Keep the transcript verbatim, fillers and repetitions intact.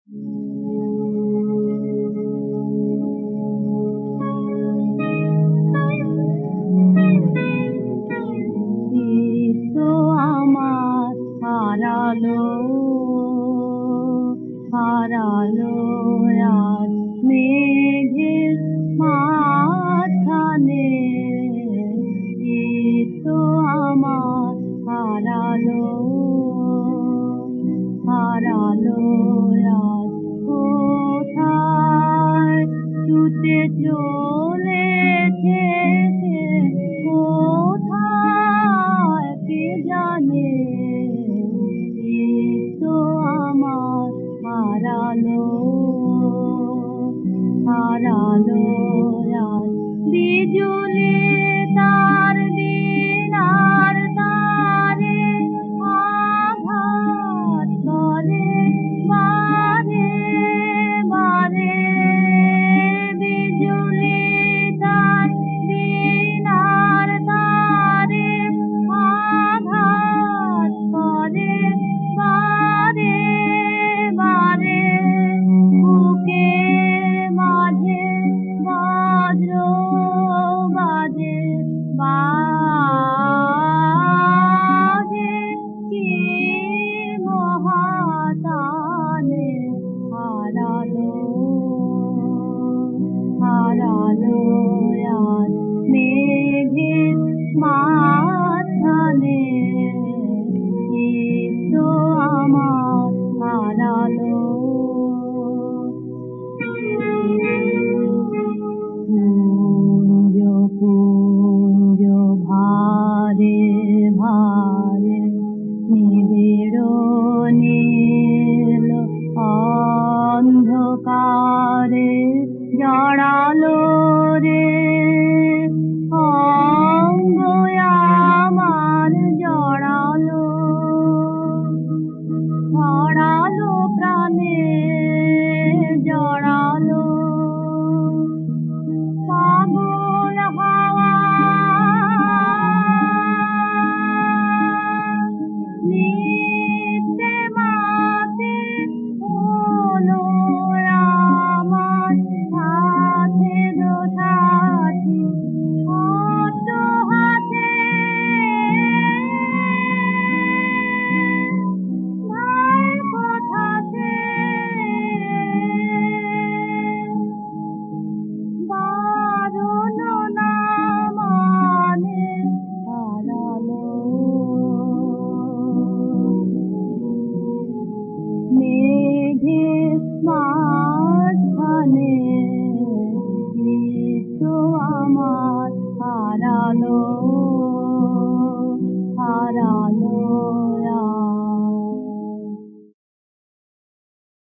তো আমার হারালো হারালো আজ মেঘের মাঝখানে, তো আমার হারালো হারালো আজ কোথায় ছুটে চলেছে সে, কোথায় কে জানে, তো আমার হারালো হারালো আজ বিজুলি তার দিনার তারে আঘাত করে বারে বারে, বিজুলি তার দিনার তারে আঘাত করে বারে বারে, বুকে মাঝে বজ্র বাজে বাজে কি মহাতানে, হারালো হারালো আজ মেঘের মাঝখানে, তো আমার হারালো। কুঞ্জ কুঞ্জ ভারে ভারে নিবিড় নীল অন্ধকারে জড়ালো রে অঙ্গ আমার, জড়ালো জড়ালো প্রাণে জড়ালো, পাগল হাওয়া নিত্যে মাতে হলো আমার সাথে সাথী, অত হাতে ভাই কথাতে বারণ না মানে, হারালো মেঘের মা